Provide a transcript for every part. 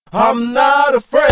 I'm not afraid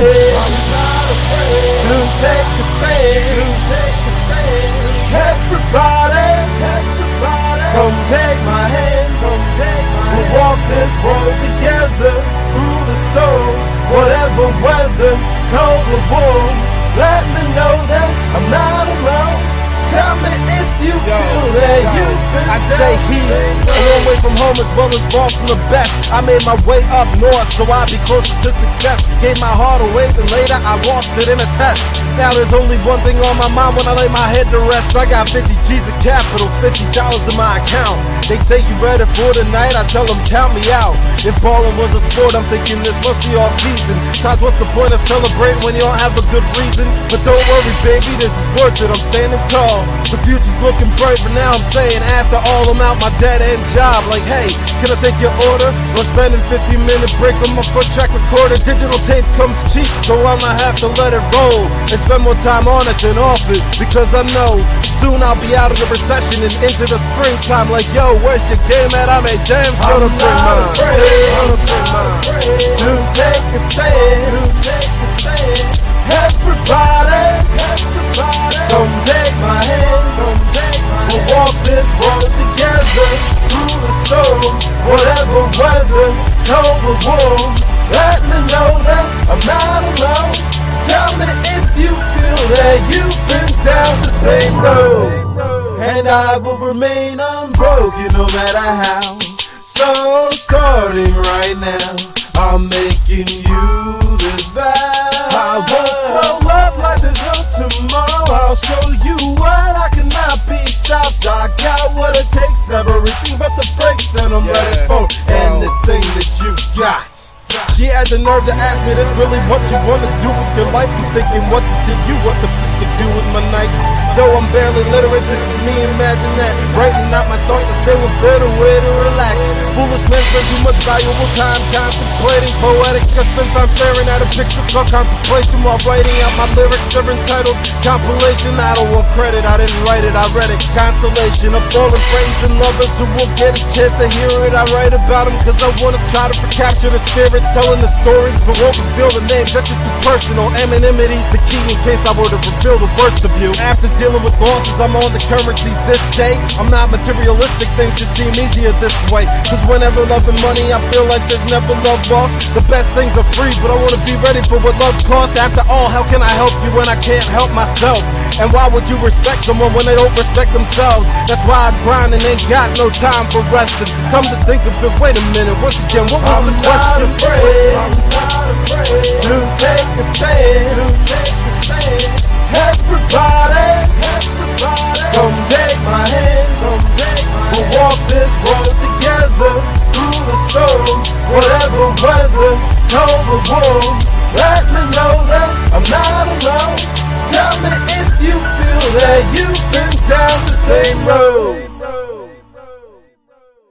to take a stand. Everybody, come take my hand. We'll walk this road together through the storm, whatever weather, cold or warm. Let me know that I'm not alone. Tell me if you feel that you've been I'd say he's a long way from home as well as far from the best. I made my way up north so I'd be closer to success. Gave my heart away, then later I lost it in a test. Now there's only one thing on my mind when I lay my head to rest. I got 50 G's of capital, $50 in my account. They say you ready for the night, I tell them count me out. If ballin' was a sport, I'm thinking this must be off season. Besides, what's the point of celebrating when you don't have a good reason? But don't worry baby, this is worth it, I'm standing tall. The future's looking bright, but now I'm saying after all I'm out my dead-end job. Like hey, can I take your order? We're spending 15-minute breaks on my foot track recorder. Digital tape comes cheap, so I'ma have to let it roll and spend more time on it than off it. Because I know soon I'll be out of the recession and into the springtime. Like yo, where's your game at? I made damn sure to bring mine. To take a stand. Everybody, come take my hand. We'll walk this road together through the storm, whatever weather, cold or warm. Let me know that I'm not alone. Tell me if you feel that you've been down the same road. And I will remain unbroken no matter how. So starting right now, I'm making you this vow. I won't slow up like there's no tomorrow. I'll show you what I cannot be stopped. I got what it takes, everything but the brakes, and I'm ready for anything that you got. She had the nerve to ask me, this really what you wanna do with your life? You thinking what's it to you, what the fuck to do with my nights? Though I'm barely literate, this is me, imagine that. Writing out my thoughts, I say one better way to relax. Foolish men spend too much valuable time contemplating. Poetic, I spend time staring at a picture called contemplation while writing out my lyrics. They're entitled compilation. I don't want credit, I didn't write it, I read it. Constellation of fallen friends and lovers who won't get a chance to hear it. I write about them cause I wanna try to recapture the spirits, telling the stories but won't reveal the names. That's just too personal. Anonymity's the key in case I were to reveal the worst of you. After dealing with losses, I'm on the currencies this day. I'm not materialistic, things just seem easier this way. Cause whenever love and money, I feel like there's never love lost. The best things are free, but I wanna be ready for what love costs. After all, how can I help you when I can't help myself? And why would you respect someone when they don't respect themselves? That's why I grind and ain't got no time for resting. Come to think of it, wait a minute, once again, what was the question? I'm not afraid to take a stand. Everybody, come take my hand. We'll walk this road together through the storm, whatever weather, cold or warm.